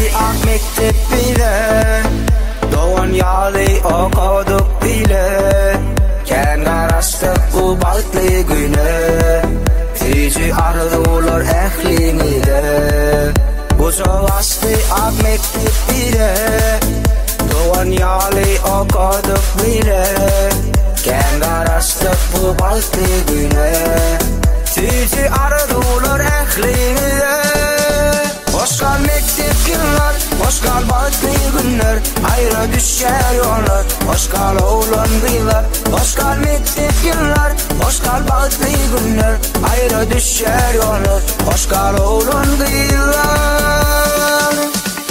ak mektep bile, doğan yali okuduk bile. Ken karastık bu baltlı güne, tici arzular ehliniyle. Bu sovastı ak mektep bile, doğan yali okuduk bile. Ken karastık bu baltlı güne, tici arzular ehliniyle. Hoş kal mektep günler, hoş kal baltlı günler, ayrı düşer yollar. Hoş kal oğlan kıyılar, hoş kal mektep günler, hoş kal baltlı günler, ayrı düşer yollar. Hoş kal oğlan kıyılar.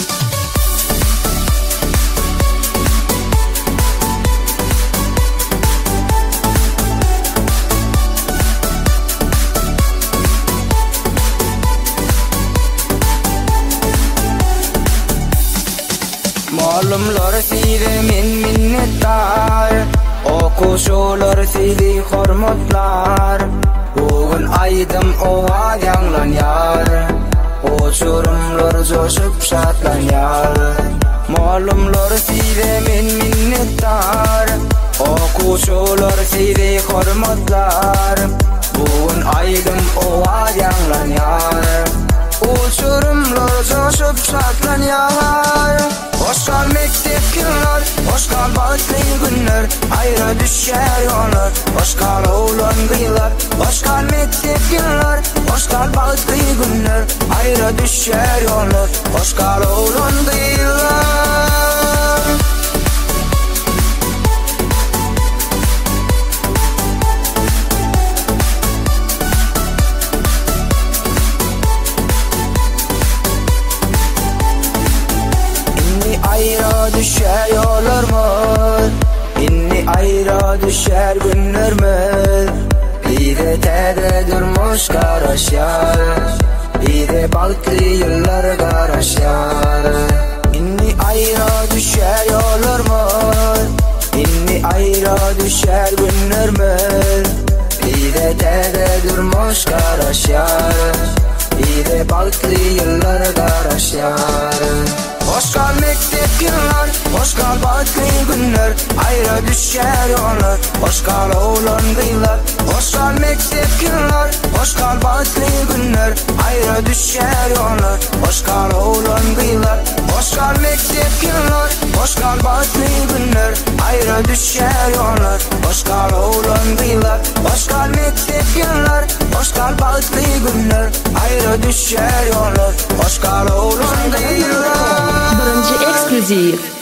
Malumlar size minnettar, okuşular sizi hormatlar. Bugün aydım ova yanlan yar, uçurumlar coşup şatlan yar. Malumlar size minnettar, okuşular sizi hormatlar. Bugün aydım ova yanlan yar, uçurumlar coşup şatlan yar. Hoş kal mektep günler, hoş kal baltlı günler, ayrı düşer yollar. Hoş kal oğlan kıyılar, hoş kal mektep günler, hoş kal baltlı günler, ayrı düşer yollar. Hoş kal oğlan kıyılar. Ayrı düşer yollarımız, inni ayrı düşer günlerimiz. Bir de tede durmuş karaşar, bir de baltlı yıllar karaşar. İnni ayrı düşer yollarımız, inni ayrı düşer günlerimiz. Bir de tede durmuş karaşar, bir de baltlı yıllar karaşar. Hoş kal mektep günler, hoş kal baltlı günler, ayrı düşer yollar. Hoş kal oğlan kıyılar, hoş kal mektep günler, hoş kal baltlı günler, ayrı düşer yollar. Hoş kal oğlan kıyılar, hoş kal mektep günler, hoş kal baltlı günler, ayrı düşer yollar. Hoş kal oğlan kıyılar, hoş kal mektep günler, hoş kal baltlı günler, ayrı düşer yollar. Hoş kal oğlan kıyılar. Birinci ekskluziv